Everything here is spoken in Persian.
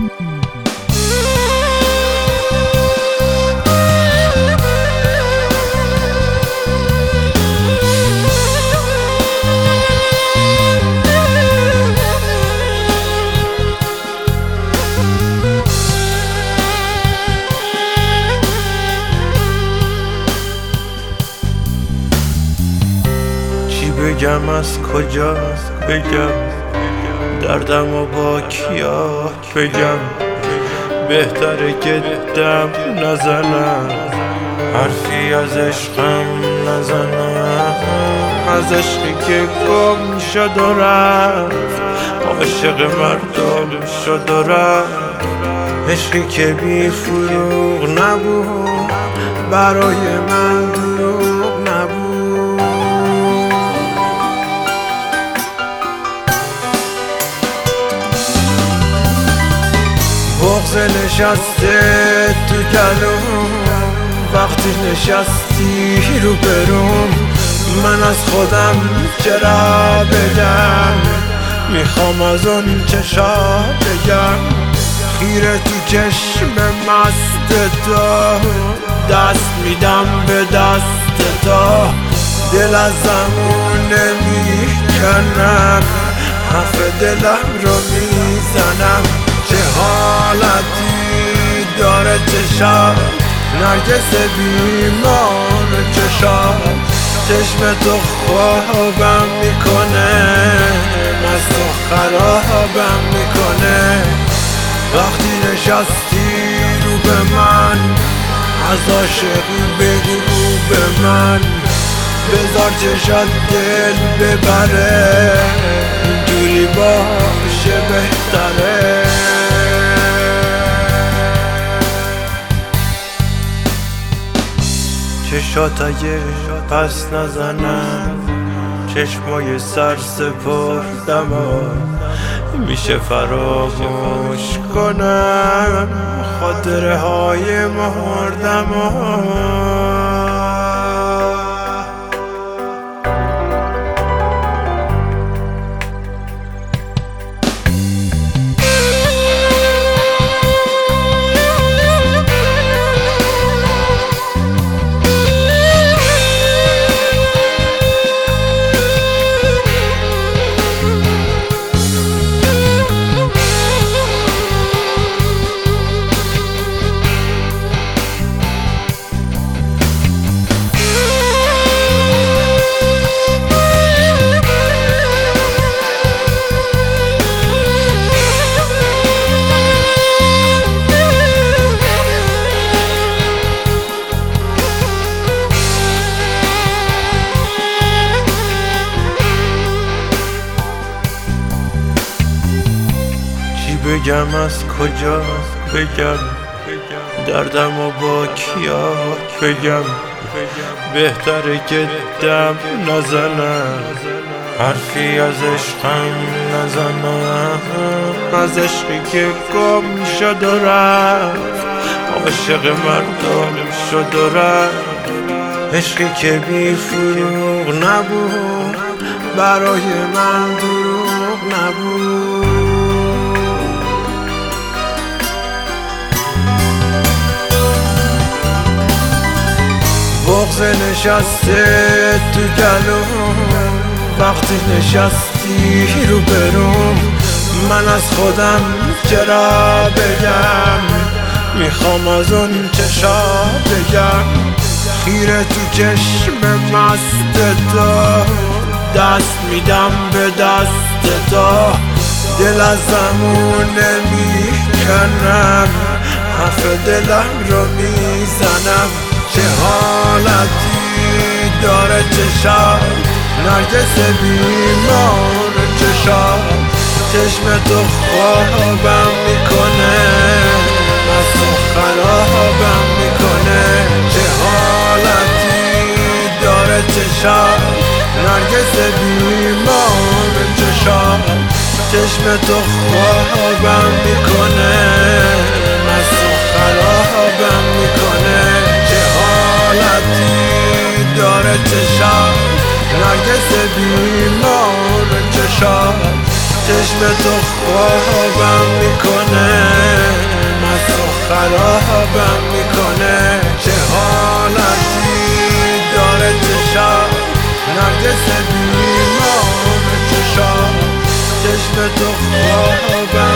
بگم از کجا بگم دردم و با کیا بگم بهتره که دم نزنم حرفی از عشقم نزنم از عشقی که گم شد و رفت عاشق مردم شد و رفت عشقی که بی فروغ نبود برای من دروغ نبود بغض نشسته تو گلوم وقتی نشستی رو بروم من از خودم چرا بگم میخوام از اون چشا بگم خیره تو چشم مست تو دست میدم به دست تو دل از زمون نمیکنم حرف دلم رو میزنم چه حالتی داره چشم نرگس بیمار چشم چشم تو خوابم میکنه مست و خرابم میکنه وقتی نشستی رو به من از عاشقی بگو به من بذار چشات دل ببره اینجوری باشه بهتره چشات اگه پس نزنم چشمای سر سپردم میشه فراموش کنم خاطره های مردم بگم از کجا بگم دردم و با کیا بگم بهتره که دم نزنم حرفی از عشقم نزنم از عشقی که گم شد و رفت عاشق مردم شد و رفت عشقی که بی فروغ نبود برای من دروغ نبود بغض نشسته تو گلوم وقتی نشستی رو بروم من از خودم چرا بگم میخوام از اون چشا بگم خیره تو چشم مست تو دست میدم به دست تو دل از زمون نمیکنم حرف دلم رو میزنم چه حالتی داره چشم نرگس بیمار چشم چشم تو خوابم میکنه مست و خرابم میکنه چه حالتی داره چشم نرگس بیمار چشم چشم تو خوابم میکنه مست و خرابم میکنه داره چشم نرگس بیمار چشم چشم تو خوابم میکنه خرابم میکنه. چه حالتی داره چشم نرگس بیمار چشم، چشم تو خوابم